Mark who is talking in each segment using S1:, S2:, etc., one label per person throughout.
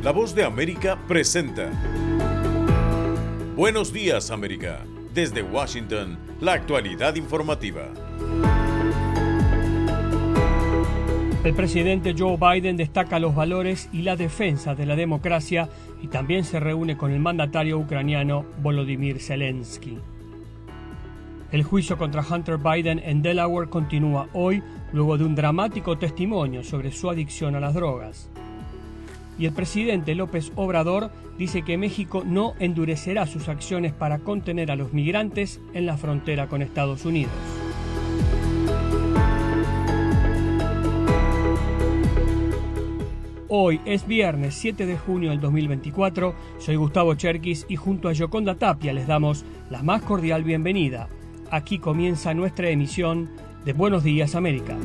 S1: La Voz de América presenta Buenos Días, América. Desde Washington, la actualidad informativa.
S2: El presidente Joe Biden destaca los valores y la defensa de la democracia y también se reúne con el mandatario ucraniano Volodymyr Zelensky. El juicio contra Hunter Biden en Delaware continúa hoy, luego de un dramático testimonio sobre su adicción a las drogas. Y el presidente López Obrador dice que México no endurecerá sus acciones para contener a los migrantes en la frontera con Estados Unidos. Hoy es viernes 7 de junio del 2024, soy Gustavo Cherkis y junto a Yoconda Tapia les damos la más cordial bienvenida. Aquí comienza nuestra emisión de Buenos Días, América.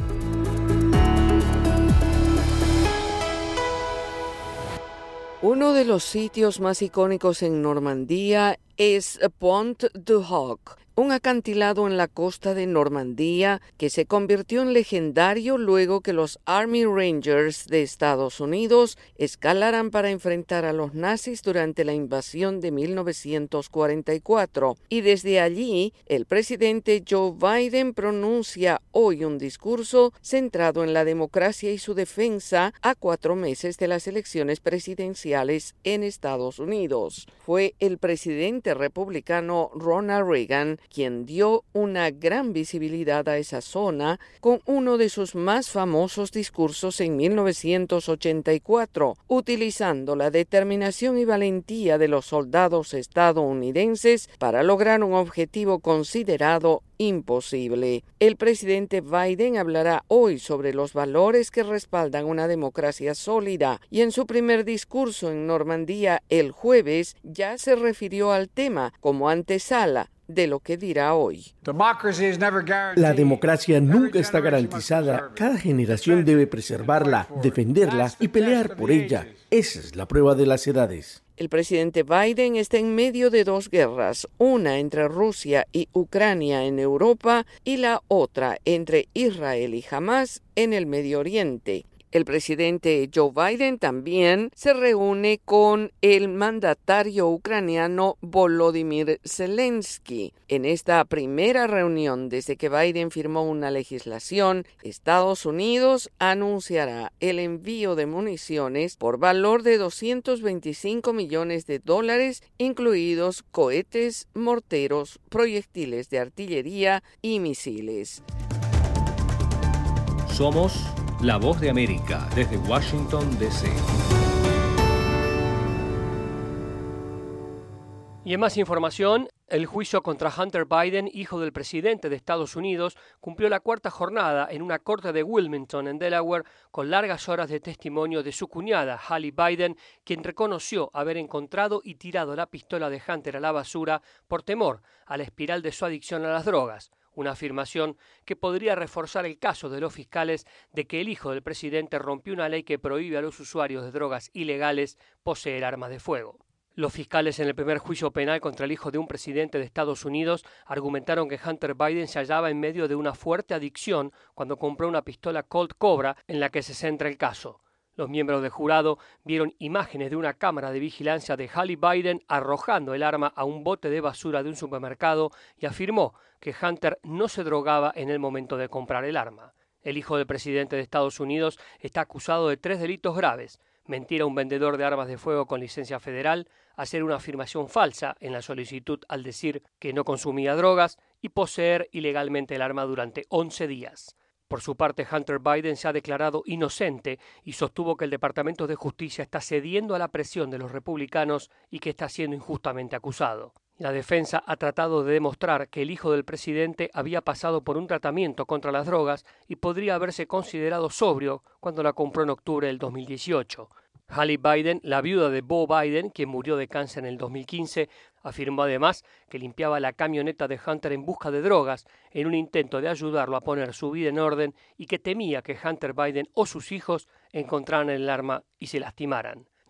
S3: Uno de los sitios más icónicos en Normandía es Pont du Hoc, un acantilado en la costa de Normandía que se convirtió en legendario luego que los Army Rangers de Estados Unidos escalaran para enfrentar a los nazis durante la invasión de 1944. Y desde allí, el presidente Joe Biden pronuncia hoy un discurso centrado en la democracia y su defensa a 4 meses de las elecciones presidenciales en Estados Unidos. Fue el presidente republicano Ronald Reagan quien dio una gran visibilidad a esa zona con uno de sus más famosos discursos en 1984, utilizando la determinación y valentía de los soldados estadounidenses para lograr un objetivo considerado imposible. El presidente Biden hablará hoy sobre los valores que respaldan una democracia sólida y en su primer discurso en Normandía el jueves ya se refirió al tema como antesala de lo que dirá hoy.
S4: La democracia nunca está garantizada. Cada generación debe preservarla, defenderla y pelear por ella. Esa es la prueba de las edades.
S3: El presidente Biden está en medio de 2 guerras, una entre Rusia y Ucrania en Europa y la otra entre Israel y Hamás en el Medio Oriente. El presidente Joe Biden también se reúne con el mandatario ucraniano Volodymyr Zelensky. En esta primera reunión desde que Biden firmó una legislación, Estados Unidos anunciará el envío de municiones por valor de $225 millones, incluidos cohetes, morteros, proyectiles de artillería y misiles.
S5: Somos La Voz de América, desde Washington, D.C.
S2: Y en más información, el juicio contra Hunter Biden, hijo del presidente de Estados Unidos, cumplió la 4ª jornada en una corte de Wilmington, en Delaware, con largas horas de testimonio de su cuñada, Hallie Biden, quien reconoció haber encontrado y tirado la pistola de Hunter a la basura por temor a la espiral de su adicción a las drogas. Una afirmación que podría reforzar el caso de los fiscales de que el hijo del presidente rompió una ley que prohíbe a los usuarios de drogas ilegales poseer armas de fuego. Los fiscales en el primer juicio penal contra el hijo de un presidente de Estados Unidos argumentaron que Hunter Biden se hallaba en medio de una fuerte adicción cuando compró una pistola Colt Cobra en la que se centra el caso. Los miembros del jurado vieron imágenes de una cámara de vigilancia de Hallie Biden arrojando el arma a un bote de basura de un supermercado y afirmó que Hunter no se drogaba en el momento de comprar el arma. El hijo del presidente de Estados Unidos está acusado de 3 delitos graves: mentir a un vendedor de armas de fuego con licencia federal, hacer una afirmación falsa en la solicitud al decir que no consumía drogas y poseer ilegalmente el arma durante 11 días. Por su parte, Hunter Biden se ha declarado inocente y sostuvo que el Departamento de Justicia está cediendo a la presión de los republicanos y que está siendo injustamente acusado. La defensa ha tratado de demostrar que el hijo del presidente había pasado por un tratamiento contra las drogas y podría haberse considerado sobrio cuando la compró en octubre del 2018. Hallie Biden, la viuda de Beau Biden, quien murió de cáncer en el 2015, afirmó además que limpiaba la camioneta de Hunter en busca de drogas en un intento de ayudarlo a poner su vida en orden y que temía que Hunter Biden o sus hijos encontraran el arma y se lastimaran.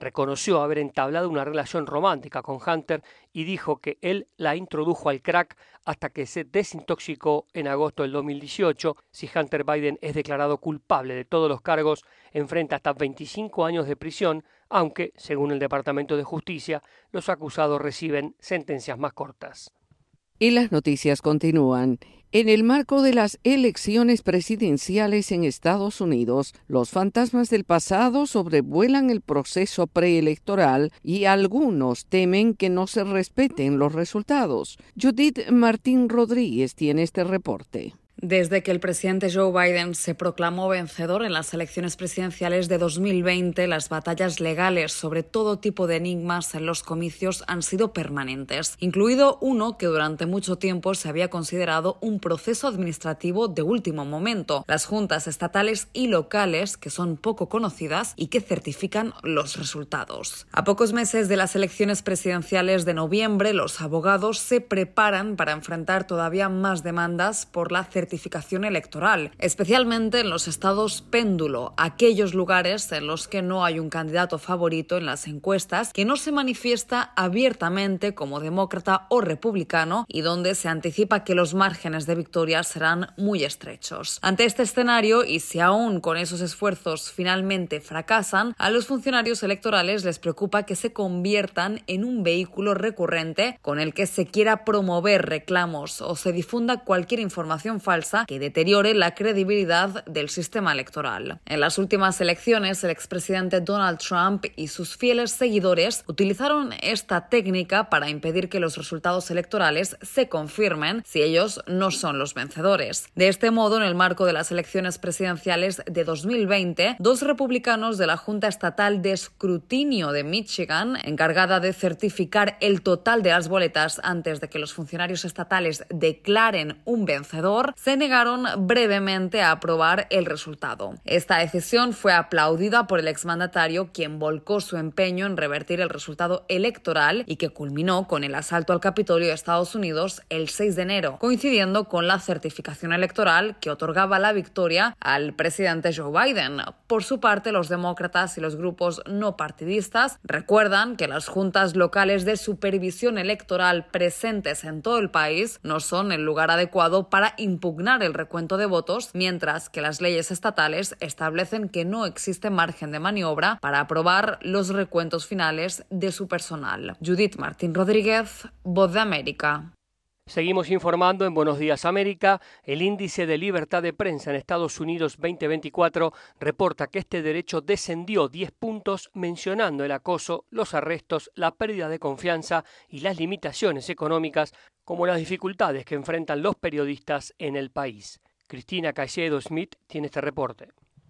S2: reconoció haber entablado una relación romántica con Hunter y dijo que él la introdujo al crack hasta que se desintoxicó en agosto del 2018. Si Hunter Biden es declarado culpable de todos los cargos, enfrenta hasta 25 años de prisión, aunque, según el Departamento de Justicia, los acusados reciben sentencias más cortas.
S3: Y las noticias continúan. En el marco de las elecciones presidenciales en Estados Unidos, los fantasmas del pasado sobrevuelan el proceso preelectoral y algunos temen que no se respeten los resultados. Judith Martín Rodríguez tiene este reporte.
S6: Desde que el presidente Joe Biden se proclamó vencedor en las elecciones presidenciales de 2020, las batallas legales sobre todo tipo de enigmas en los comicios han sido permanentes, incluido uno que durante mucho tiempo se había considerado un proceso administrativo de último momento: las juntas estatales y locales, que son poco conocidas y que certifican los resultados. A pocos meses de las elecciones presidenciales de noviembre, los abogados se preparan para enfrentar todavía más demandas por la certificación electoral, especialmente en los estados péndulo, aquellos lugares en los que no hay un candidato favorito en las encuestas, que no se manifiesta abiertamente como demócrata o republicano y donde se anticipa que los márgenes de victoria serán muy estrechos. Ante este escenario, y si aún con esos esfuerzos finalmente fracasan, a los funcionarios electorales les preocupa que se conviertan en un vehículo recurrente con el que se quiera promover reclamos o se difunda cualquier información falsa que deteriore la credibilidad del sistema electoral. En las últimas elecciones, el expresidente Donald Trump y sus fieles seguidores utilizaron esta técnica para impedir que los resultados electorales se confirmen si ellos no son los vencedores. De este modo, en el marco de las elecciones presidenciales de 2020, dos republicanos de la Junta Estatal de Escrutinio de Michigan, encargada de certificar el total de las boletas antes de que los funcionarios estatales declaren un vencedor, se negaron brevemente a aprobar el resultado. Esta decisión fue aplaudida por el exmandatario, quien volcó su empeño en revertir el resultado electoral y que culminó con el asalto al Capitolio de Estados Unidos el 6 de enero, coincidiendo con la certificación electoral que otorgaba la victoria al presidente Joe Biden. Por su parte, los demócratas y los grupos no partidistas recuerdan que las juntas locales de supervisión electoral presentes en todo el país no son el lugar adecuado para impugnar el recuento de votos, mientras que las leyes estatales establecen que no existe margen de maniobra para aprobar los recuentos finales de su personal. Judith Martín Rodríguez, Voz de América.
S2: Seguimos informando en Buenos Días América. El índice de libertad de prensa en Estados Unidos 2024 reporta que este derecho descendió 10 puntos, mencionando el acoso, los arrestos, la pérdida de confianza y las limitaciones económicas como las dificultades que enfrentan los periodistas en el país. Cristina Caicedo Smith tiene este reporte.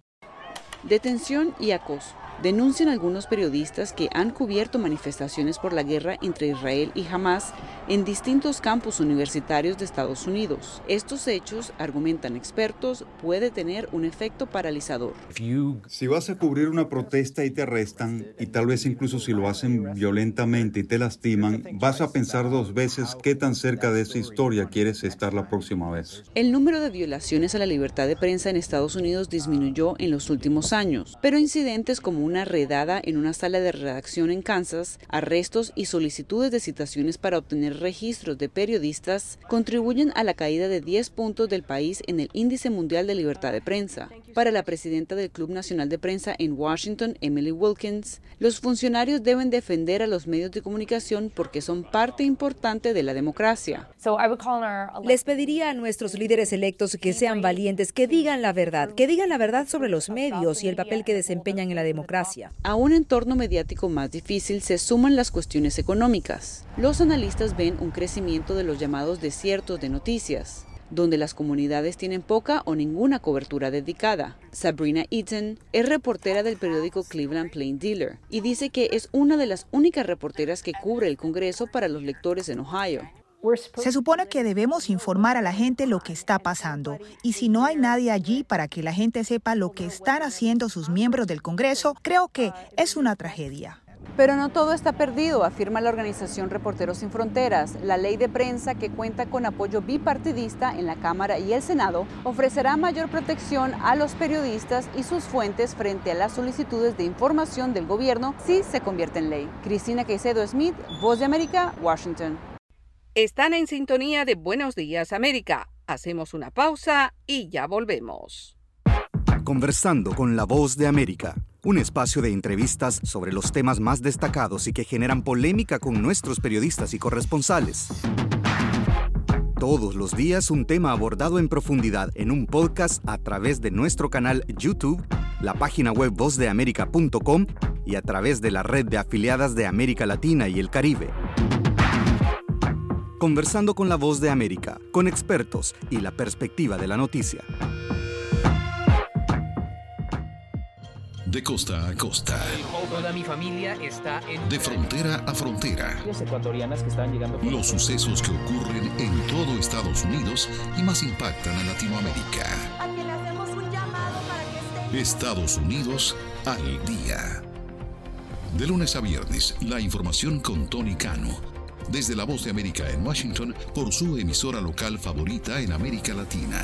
S7: Detención y acoso. Denuncian algunos periodistas que han cubierto manifestaciones por la guerra entre Israel y Hamas en distintos campus universitarios de Estados Unidos. Estos hechos, argumentan expertos, puede tener un efecto paralizador.
S8: Si vas a cubrir una protesta y te arrestan, y tal vez incluso si lo hacen violentamente y te lastiman, vas a pensar dos veces qué tan cerca de esa historia quieres estar la próxima vez.
S7: El número de violaciones a la libertad de prensa en Estados Unidos disminuyó en los últimos años, pero incidentes como una redada en una sala de redacción en Kansas, arrestos y solicitudes de citaciones para obtener registros de periodistas contribuyen a la caída de 10 puntos del país en el Índice Mundial de Libertad de Prensa. Para la presidenta del Club Nacional de Prensa en Washington, Emily Wilkins, los funcionarios deben defender a los medios de comunicación porque son parte importante de la democracia.
S9: Les pediría a nuestros líderes electos que sean valientes, que digan la verdad sobre los medios y el papel que desempeñan en la democracia.
S7: A un entorno mediático más difícil se suman las cuestiones económicas. Los analistas ven un crecimiento de los llamados desiertos de noticias, donde las comunidades tienen poca o ninguna cobertura dedicada. Sabrina Eaton es reportera del periódico Cleveland Plain Dealer y dice que es una de las únicas reporteras que cubre el Congreso para los lectores en Ohio.
S10: Se supone que debemos informar a la gente lo que está pasando, y si no hay nadie allí para que la gente sepa lo que están haciendo sus miembros del Congreso, creo que es una tragedia.
S7: Pero no todo está perdido, afirma la organización Reporteros Sin Fronteras. La ley de prensa, que cuenta con apoyo bipartidista en la Cámara y el Senado, ofrecerá mayor protección a los periodistas y sus fuentes frente a las solicitudes de información del gobierno si se convierte en ley. Cristina Caicedo Smith, Voz de América, Washington.
S3: Están en sintonía de Buenos Días, América. Hacemos una pausa y ya volvemos.
S11: Conversando con la Voz de América, un espacio de entrevistas sobre los temas más destacados y que generan polémica con nuestros periodistas y corresponsales. Todos los días un tema abordado en profundidad en un podcast a través de nuestro canal YouTube, la página web vozdeamerica.com y a través de la red de afiliadas de América Latina y el Caribe. Conversando con la Voz de América, con expertos y la perspectiva de la noticia.
S12: De costa a costa.
S5: Toda mi familia está en...
S12: De frontera a frontera.
S5: Ecuatorianas que están llegando...
S12: Los sucesos que ocurren en todo Estados Unidos y más impactan a Latinoamérica.
S13: A quien le hacemos un llamado para que estén...
S12: Estados Unidos al día. De lunes a viernes, la información con Tony Cano. Desde la Voz de América en Washington, por su emisora local favorita en América Latina.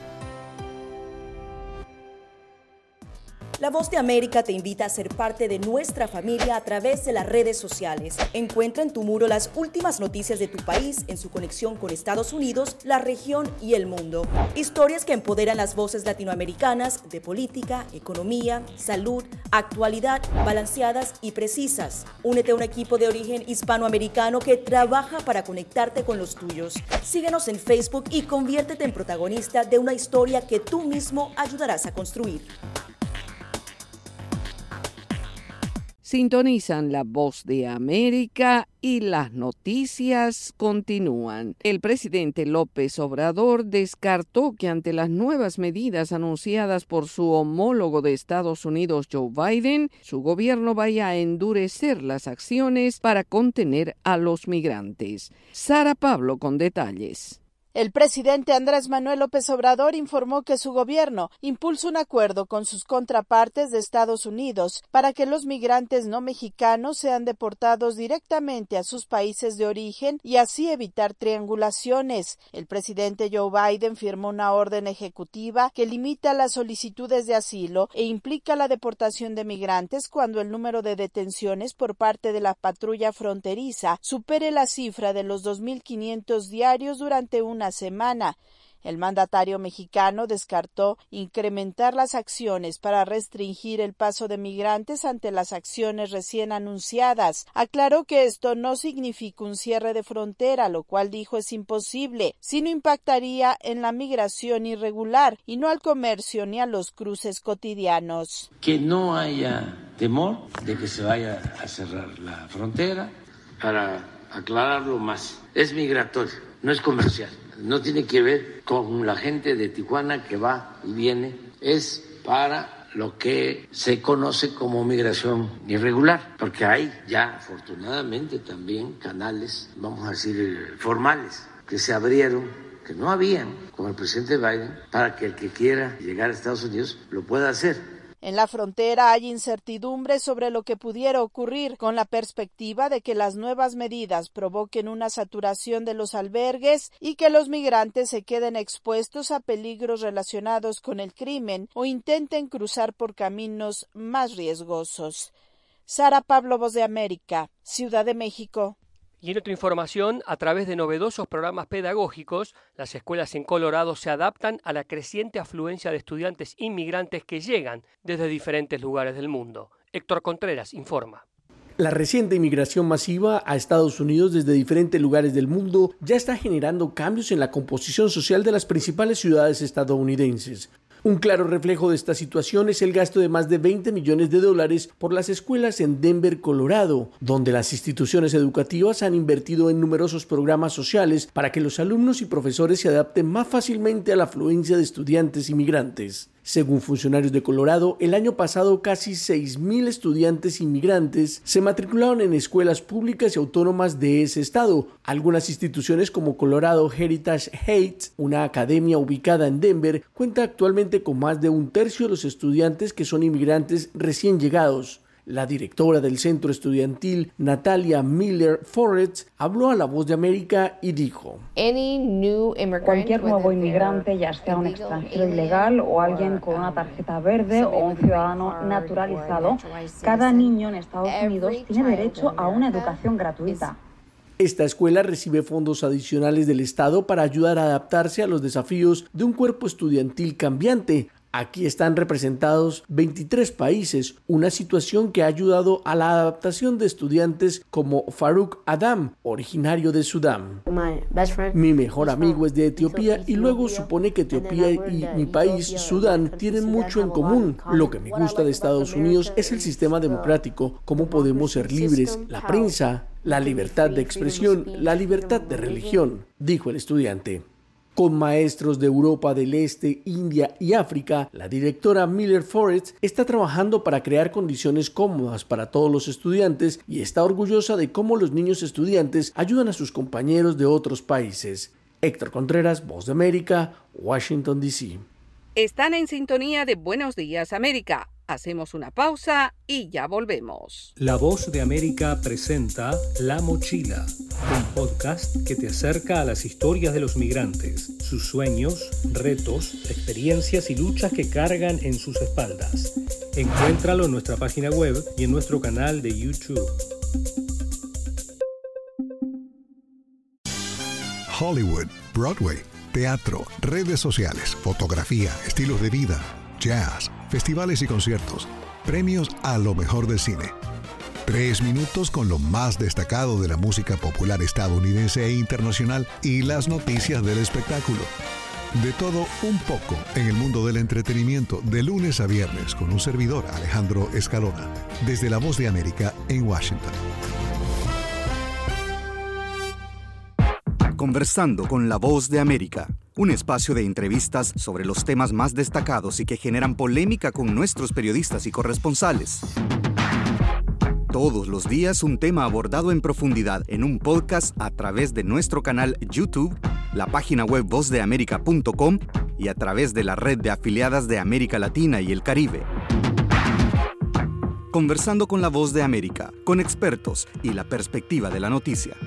S14: La Voz de América te invita a ser parte de nuestra familia a través de las redes sociales. Encuentra en tu muro las últimas noticias de tu país en su conexión con Estados Unidos, la región y el mundo. Historias que empoderan las voces latinoamericanas de política, economía, salud, actualidad, balanceadas y precisas. Únete a un equipo de origen hispanoamericano que trabaja para conectarte con los tuyos. Síguenos en Facebook y conviértete en protagonista de una historia que tú mismo ayudarás a construir.
S3: Sintonizan la Voz de América y las noticias continúan. El presidente López Obrador descartó que ante las nuevas medidas anunciadas por su homólogo de Estados Unidos, Joe Biden, su gobierno vaya a endurecer las acciones para contener a los migrantes. Sara Pablo con detalles.
S15: El presidente Andrés Manuel López Obrador informó que su gobierno impulsa un acuerdo con sus contrapartes de Estados Unidos para que los migrantes no mexicanos sean deportados directamente a sus países de origen y así evitar triangulaciones. El presidente Joe Biden firmó una orden ejecutiva que limita las solicitudes de asilo e implica la deportación de migrantes cuando el número de detenciones por parte de la patrulla fronteriza supere la cifra de los 2.500 diarios durante una semana. El mandatario mexicano descartó incrementar las acciones para restringir el paso de migrantes ante las acciones recién anunciadas. Aclaró que esto no significa un cierre de frontera, lo cual dijo es imposible, sino impactaría en la migración irregular y no al comercio ni a los cruces cotidianos.
S16: Que no haya temor de que se vaya a cerrar la frontera. Para aclararlo más, es migratorio, no es comercial. No tiene que ver con la gente de Tijuana que va y viene, es para lo que se conoce como migración irregular, porque hay ya afortunadamente también canales, vamos a decir, formales, que se abrieron, que no habían con el presidente Biden, para que el que quiera llegar a Estados Unidos lo pueda hacer.
S15: En la frontera hay incertidumbre sobre lo que pudiera ocurrir, con la perspectiva de que las nuevas medidas provoquen una saturación de los albergues y que los migrantes se queden expuestos a peligros relacionados con el crimen o intenten cruzar por caminos más riesgosos. Sara Pablo, Voz de América, Ciudad de México.
S2: Y en otra información, a través de novedosos programas pedagógicos, las escuelas en Colorado se adaptan a la creciente afluencia de estudiantes inmigrantes que llegan desde diferentes lugares del mundo. Héctor Contreras informa.
S4: La reciente inmigración masiva a Estados Unidos desde diferentes lugares del mundo ya está generando cambios en la composición social de las principales ciudades estadounidenses. Un claro reflejo de esta situación es el gasto de más de $20 millones por las escuelas en Denver, Colorado, donde las instituciones educativas han invertido en numerosos programas sociales para que los alumnos y profesores se adapten más fácilmente a la afluencia de estudiantes inmigrantes. Según funcionarios de Colorado, el año pasado casi 6,000 estudiantes inmigrantes se matricularon en escuelas públicas y autónomas de ese estado. Algunas instituciones como Colorado Heritage Heights, una academia ubicada en Denver, cuenta actualmente con más de un tercio de los estudiantes que son inmigrantes recién llegados. La directora del centro estudiantil, Natalia Miller Forrest, habló a La Voz de América y dijo:
S17: Cualquier nuevo inmigrante, ya sea un extranjero ilegal o alguien con una tarjeta verde o un ciudadano naturalizado, cada niño en Estados Unidos tiene derecho a una educación gratuita.
S4: Esta escuela recibe fondos adicionales del Estado para ayudar a adaptarse a los desafíos de un cuerpo estudiantil cambiante. Aquí están representados 23 países, una situación que ha ayudado a la adaptación de estudiantes como Farouk Adam, originario de Sudán. Mi mejor amigo es de Etiopía y luego supone que Etiopía y mi país, Sudán, tienen mucho en común. Lo que me gusta de Estados Unidos es el sistema democrático, cómo podemos ser libres, la prensa, la libertad de expresión, la libertad de religión, dijo el estudiante. Con maestros de Europa del Este, India y África, la directora Miller Forrest está trabajando para crear condiciones cómodas para todos los estudiantes y está orgullosa de cómo los niños estudiantes ayudan a sus compañeros de otros países. Héctor Contreras, Voz de América, Washington, D.C.
S3: Están en sintonía de Buenos Días, América. Hacemos una pausa y ya volvemos.
S5: La Voz de América presenta La Mochila, un podcast que te acerca a las historias de los migrantes, sus sueños, retos, experiencias y luchas que cargan en sus espaldas. Encuéntralo en nuestra página web y en nuestro canal de YouTube.
S18: Hollywood, Broadway, teatro, redes sociales, fotografía, estilos de vida, jazz, festivales y conciertos, premios a lo mejor del cine. 3 minutos con lo más destacado de la música popular estadounidense e internacional y las noticias del espectáculo. De todo un poco en el mundo del entretenimiento de lunes a viernes con un servidor, Alejandro Escalona, desde La Voz de América en Washington.
S11: Conversando con La Voz de América, un espacio de entrevistas sobre los temas más destacados y que generan polémica con nuestros periodistas y corresponsales. Todos los días un tema abordado en profundidad en un podcast a través de nuestro canal YouTube, la página web vozdeamerica.com y a través de la red de afiliadas de América Latina y el Caribe. Conversando con La Voz de América, con expertos y la perspectiva de la noticia.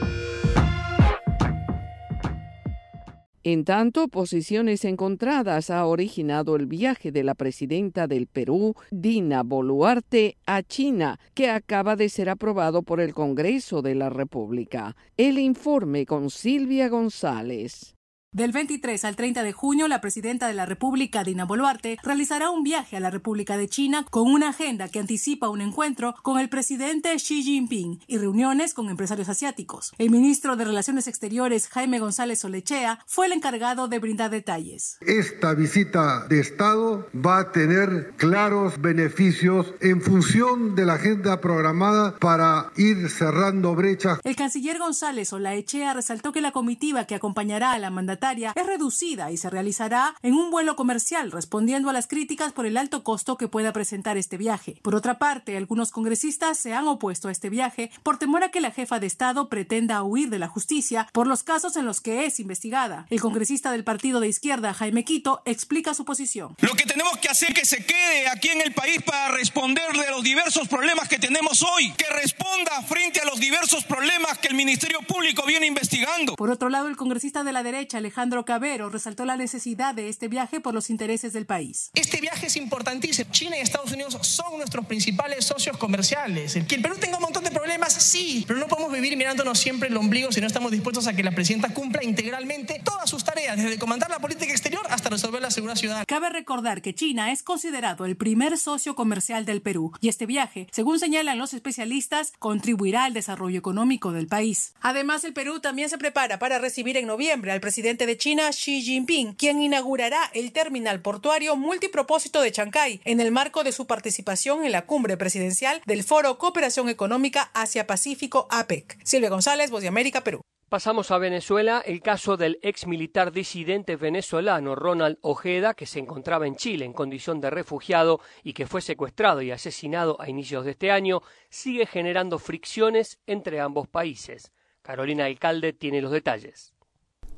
S3: En tanto, posiciones encontradas ha originado el viaje de la presidenta del Perú, Dina Boluarte, a China, que acaba de ser aprobado por el Congreso de la República. El informe con Silvia González.
S19: Del 23 al 30 de junio, la presidenta de la República, Dina Boluarte, realizará un viaje a la República de China con una agenda que anticipa un encuentro con el presidente Xi Jinping y reuniones con empresarios asiáticos. El ministro de Relaciones Exteriores, Jaime González Olechea, fue el encargado de brindar detalles.
S20: Esta visita de Estado va a tener claros beneficios en función de la agenda programada para ir cerrando brechas.
S19: El canciller González Olechea resaltó que la comitiva que acompañará a la mandataria es reducida y se realizará en un vuelo comercial, respondiendo a las críticas por el alto costo que pueda presentar este viaje. Por otra parte, algunos congresistas se han opuesto a este viaje por temor a que la jefa de Estado pretenda huir de la justicia por los casos en los que es investigada. El congresista del partido de izquierda, Jaime Quito, explica su posición.
S21: Lo que tenemos que hacer es que se quede aquí en el país para responderle a los diversos problemas que tenemos hoy, que responda frente a los diversos problemas que el Ministerio Público viene investigando.
S19: Por otro lado, el congresista de la derecha, Alejandro Cabero, resaltó la necesidad de este viaje por los intereses del país.
S22: Este viaje es importantísimo. China y Estados Unidos son nuestros principales socios comerciales. Que el Perú tenga un montón de problemas, sí, pero no podemos vivir mirándonos siempre el ombligo si no estamos dispuestos a que la presidenta cumpla integralmente todas sus tareas, desde comandar la política exterior hasta resolver la seguridad ciudadana.
S19: Cabe recordar que China es considerado el primer socio comercial del Perú y este viaje, según señalan los especialistas, contribuirá al desarrollo económico del país. Además, el Perú también se prepara para recibir en noviembre al presidente de China, Xi Jinping, quien inaugurará el terminal portuario multipropósito de Chancay en el marco de su participación en la cumbre presidencial del Foro Cooperación Económica Asia-Pacífico APEC. Silvia González, Voz de América, Perú.
S2: Pasamos a Venezuela, el caso del ex militar disidente venezolano Ronald Ojeda, que se encontraba en Chile en condición de refugiado y que fue secuestrado y asesinado a inicios de este año, sigue generando fricciones entre ambos países. Carolina Alcalde tiene los detalles.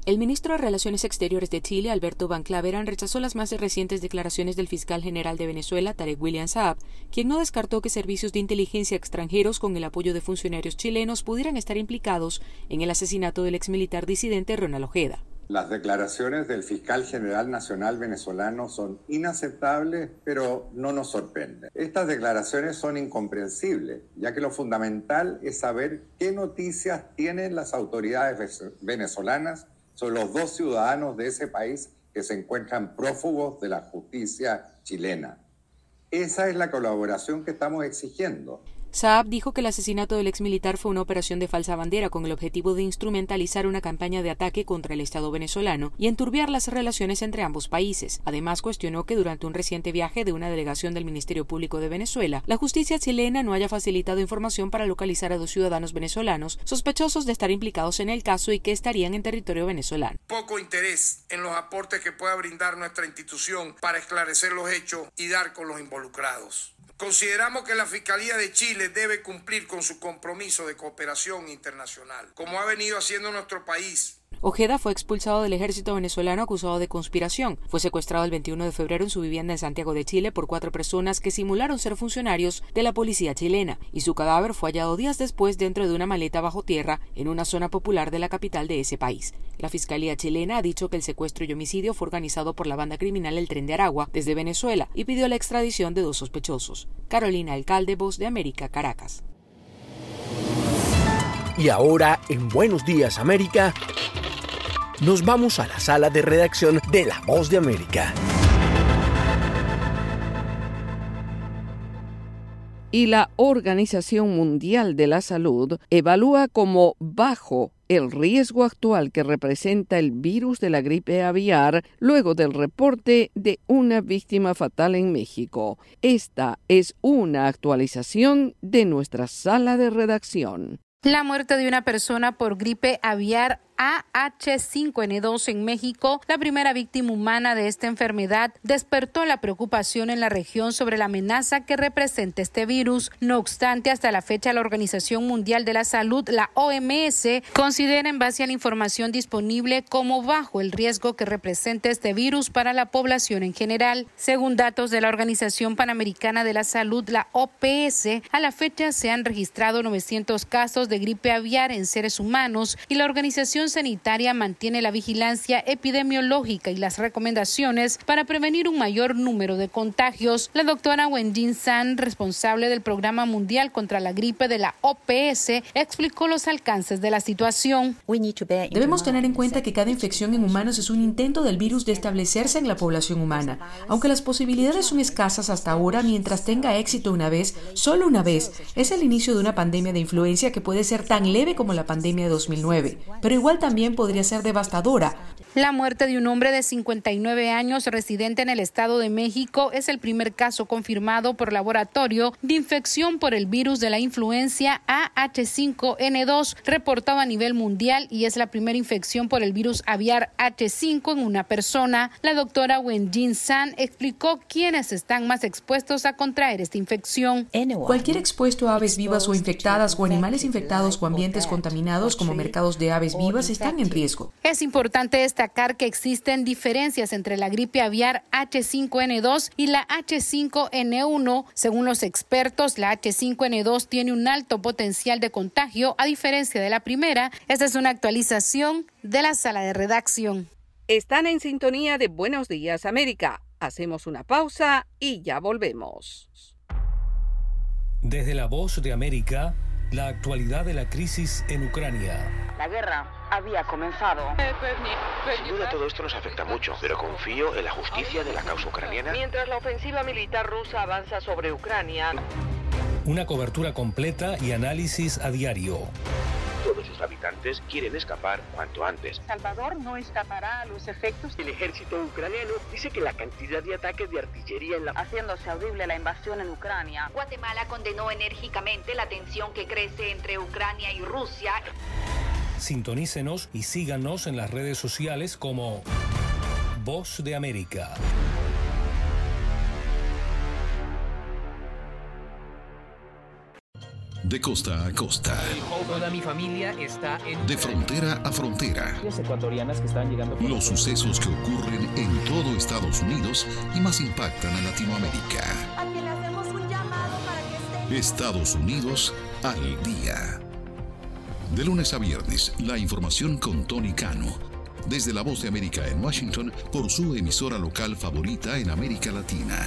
S1: El ministro de Relaciones Exteriores de Chile, Alberto Van Claveren, rechazó las más recientes declaraciones del fiscal general de Venezuela, Tarek William Saab, quien no descartó que servicios de inteligencia extranjeros con el apoyo de funcionarios chilenos pudieran estar implicados en el asesinato del exmilitar disidente Ronald Ojeda.
S6: Las declaraciones del fiscal general nacional venezolano son inaceptables, pero no nos sorprenden. Estas declaraciones son incomprensibles, ya que lo fundamental es saber qué noticias tienen las autoridades venezolanas sobre los 2 ciudadanos de ese país que se encuentran prófugos de la justicia chilena. Esa es la colaboración que estamos exigiendo.
S1: Saab dijo que el asesinato del exmilitar fue una operación de falsa bandera con el objetivo de instrumentalizar una campaña de ataque contra el Estado venezolano y enturbiar las relaciones entre ambos países. Además, cuestionó que durante un reciente viaje de una delegación del Ministerio Público de Venezuela, la justicia chilena no haya facilitado información para localizar a 2 ciudadanos venezolanos sospechosos de estar implicados en el caso y que estarían en territorio venezolano.
S23: Poco interés en los aportes que pueda brindar nuestra institución para esclarecer los hechos y dar con los involucrados. Consideramos que la Fiscalía de Chile debe cumplir con su compromiso de cooperación internacional, como ha venido haciendo nuestro país.
S1: Ojeda fue expulsado del ejército venezolano acusado de conspiración. Fue secuestrado el 21 de febrero en su vivienda en Santiago de Chile por 4 personas que simularon ser funcionarios de la policía chilena, y su cadáver fue hallado días después dentro de una maleta bajo tierra en una zona popular de la capital de ese país. La Fiscalía chilena ha dicho que el secuestro y homicidio fue organizado por la banda criminal El Tren de Aragua desde Venezuela y pidió la extradición de 2 sospechosos. Carolina Alcalde, Voz de América, Caracas.
S4: Y ahora, en Buenos Días América, nos vamos a la sala de redacción de La Voz de América.
S3: Y la Organización Mundial de la Salud evalúa como bajo el riesgo actual que representa el virus de la gripe aviar luego del reporte de una víctima fatal en México. Esta es una actualización de nuestra sala de redacción.
S24: La muerte de una persona por gripe aviar AH5N2 en México, la primera víctima humana de esta enfermedad, despertó la preocupación en la región sobre la amenaza que representa este virus. No obstante, hasta la fecha, la Organización Mundial de la Salud, la OMS, considera en base a la información disponible como bajo el riesgo que representa este virus para la población en general. Según datos de la Organización Panamericana de la Salud, la OPS, a la fecha se han registrado 900 casos de gripe aviar en seres humanos y la Organización Sanitaria mantiene la vigilancia epidemiológica y las recomendaciones para prevenir un mayor número de contagios. La doctora Wenjin San, responsable del Programa Mundial contra la Gripe de la OPS, explicó los alcances de la situación.
S1: Debemos tener en cuenta que cada infección en humanos es un intento del virus de establecerse en la población humana. Aunque las posibilidades son escasas hasta ahora, mientras tenga éxito una vez, solo una vez, es el inicio de una pandemia de influenza que puede ser tan leve como la pandemia de 2009, pero igual también podría ser devastadora.
S24: La muerte de un hombre de 59 años residente en el Estado de México es el primer caso confirmado por laboratorio de infección por el virus de la influencia AH5N2 reportado a nivel mundial y es la primera infección por el virus aviar H5 en una persona. La doctora Wenjin San explicó quiénes están más expuestos a contraer esta infección.
S1: Cualquier expuesto a aves vivas o infectadas o animales infectados o ambientes contaminados como mercados de aves vivas están en riesgo.
S24: Es importante destacar que existen diferencias entre la gripe aviar H5N2 y la H5N1. Según los expertos, la H5N2 tiene un alto potencial de contagio a diferencia de la primera. Esta es una actualización de la sala de redacción.
S3: Están en sintonía de Buenos Días América. Hacemos una pausa y ya volvemos.
S5: Desde La Voz de América, la actualidad de la crisis en Ucrania.
S25: La guerra había comenzado.
S26: Sin duda todo esto nos afecta mucho, pero confío en la justicia de la causa ucraniana.
S25: Mientras la ofensiva militar rusa avanza sobre Ucrania.
S5: Una cobertura completa y análisis a diario.
S26: Todos sus habitantes quieren escapar cuanto antes.
S25: Salvador no escapará a los efectos.
S26: El ejército ucraniano dice que la cantidad de ataques de artillería
S25: haciéndose audible la invasión en Ucrania.
S27: Guatemala condenó enérgicamente la tensión que crece entre Ucrania y Rusia.
S5: Sintonícenos y síganos en las redes sociales como Voz de América.
S7: De costa a costa.
S8: Toda mi familia está en...
S7: De frontera a frontera.
S8: Ecuatorianas que están llegando...
S7: Los sucesos que ocurren en todo Estados Unidos y más impactan a Latinoamérica.
S9: A quien le hacemos un llamado para que esté...
S7: Estados Unidos al día. De lunes a viernes, la información con Tony Cano. Desde La Voz de América en Washington, por su emisora local favorita en América Latina.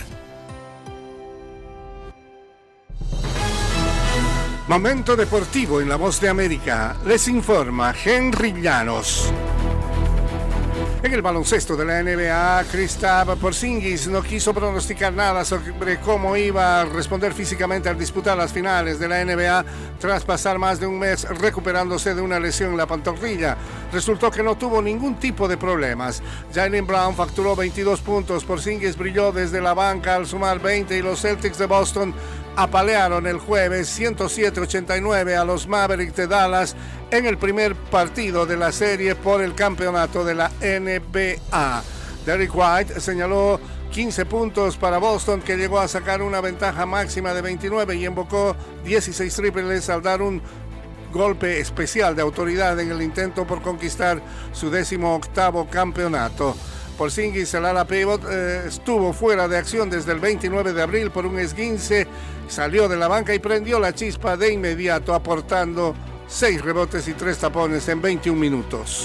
S10: Momento deportivo en La Voz de América. Les informa Henry Llanos. En el baloncesto de la NBA, Kristaps Porzingis no quiso pronosticar nada sobre cómo iba a responder físicamente al disputar las finales de la NBA tras pasar más de un mes recuperándose de una lesión en la pantorrilla. Resultó que no tuvo ningún tipo de problemas. Jaylen Brown facturó 22 puntos, Porzingis brilló desde la banca al sumar 20 y los Celtics de Boston apalearon el jueves 107-89 a los Mavericks de Dallas en el primer partido de la serie por el campeonato de la NBA. Derrick White señaló 15 puntos para Boston, que llegó a sacar una ventaja máxima de 29 y invocó 16 triples al dar un golpe especial de autoridad en el intento por conquistar su 18º campeonato. Porzingis, el ala pivot, estuvo fuera de acción desde el 29 de abril por un esguince, salió de la banca y prendió la chispa de inmediato, aportando 6 rebotes y 3 tapones en 21 minutos.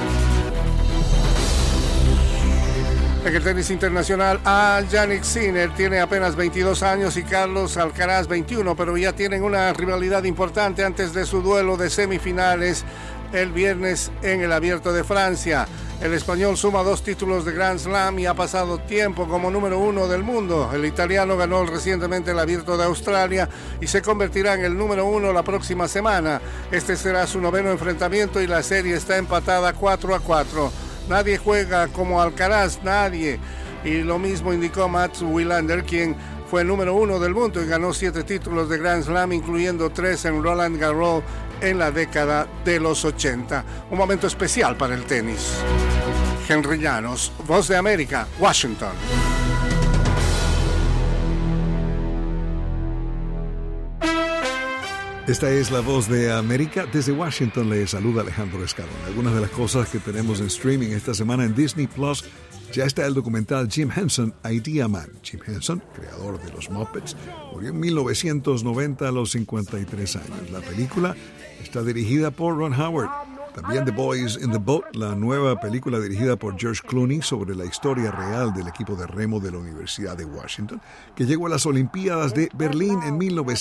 S10: En el tenis internacional, Jannik Sinner tiene apenas 22 años y Carlos Alcaraz 21, pero ya tienen una rivalidad importante antes de su duelo de semifinales el viernes en el Abierto de Francia. El español suma 2 títulos de Grand Slam y ha pasado tiempo como número 1 del mundo. El italiano ganó recientemente el Abierto de Australia y se convertirá en el número 1 la próxima semana. Este será su 9º enfrentamiento y la serie está empatada 4-4. Nadie juega como Alcaraz, nadie. Y lo mismo indicó Mats Wilander, quien fue el número 1 del mundo y ganó 7 títulos de Grand Slam, incluyendo 3 en Roland Garros en la década de los 80. Un momento especial para el tenis. Henry Llanos, Voz de América, Washington.
S18: Esta es La Voz de América. Desde Washington le saluda Alejandro Escalón. Algunas de las cosas que tenemos en streaming esta semana en Disney Plus. Ya está el documental Jim Henson, Idea Man. Jim Henson, creador de los Muppets, murió en 1990 a los 53 años. La película está dirigida por Ron Howard. También The Boys in the Boat, la nueva película dirigida por George Clooney sobre la historia real del equipo de remo de la Universidad de Washington, que llegó a las Olimpiadas de Berlín en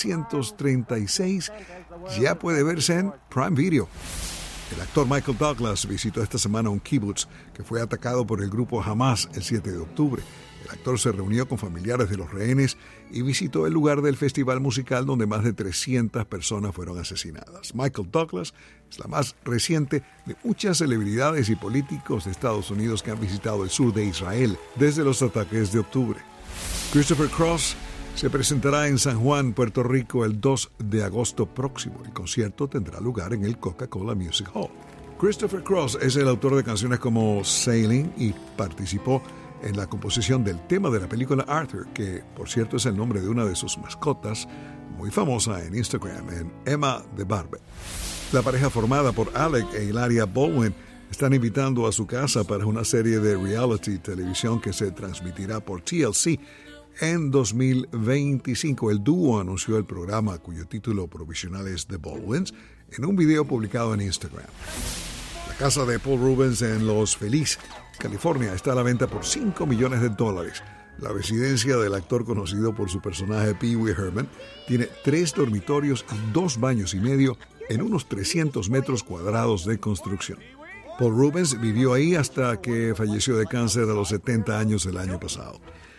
S18: 1936, ya puede verse en Prime Video. El actor Michael Douglas visitó esta semana un kibutz que fue atacado por el grupo Hamas el 7 de octubre. El actor se reunió con familiares de los rehenes y visitó el lugar del festival musical donde más de 300 personas fueron asesinadas. Michael Douglas es la más reciente de muchas celebridades y políticos de Estados Unidos que han visitado el sur de Israel desde los ataques de octubre. Christopher Cross se presentará en San Juan, Puerto Rico, el 2 de agosto próximo. El concierto tendrá lugar en el Coca-Cola Music Hall. Christopher Cross es el autor de canciones como Sailing y participó en la composición del tema de la película Arthur, que por cierto es el nombre de una de sus mascotas, muy famosa en Instagram, en Emma the Barber. La pareja formada por Alec e Hilaria Baldwin están invitando a su casa para una serie de reality televisión que se transmitirá por TLC en 2025. El dúo anunció el programa, cuyo título provisional es The Baldwins, en un video publicado en Instagram. La casa de Paul Rubens en Los Feliz, California, está a la venta por $5 millones. La residencia del actor, conocido por su personaje Pee Wee Herman, tiene 3 dormitorios y 2 baños y medio en unos 300 metros cuadrados de construcción. Paul Rubens vivió ahí hasta que falleció de cáncer a los 70 años el año pasado.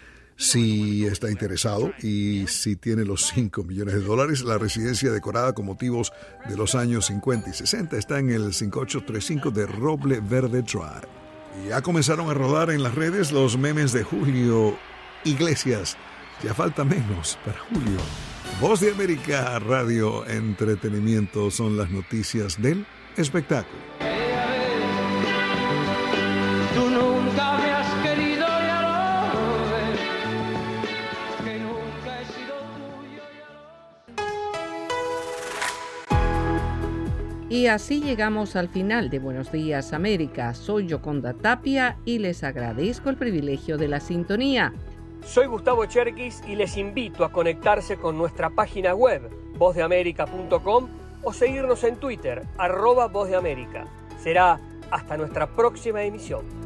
S18: Si está interesado y si tiene los $5 millones, la residencia decorada con motivos de los años 50 y 60 está en el 5835 de Roble Verde Drive. Y ya comenzaron a rodar en las redes los memes de Julio Iglesias. Ya falta menos para Julio. Voz de América, Radio Entretenimiento, son las noticias del espectáculo.
S12: Tú nunca me has querido, ya lo ves, que nunca he sido tuyo,
S3: Y así llegamos al final de Buenos Días América. Soy Yoconda Tapia y les agradezco el privilegio de la sintonía.
S2: Soy Gustavo Cherkis y les invito a conectarse con nuestra página web, vozdeamerica.com, o seguirnos en Twitter, @vozdeamerica. Será hasta nuestra próxima emisión.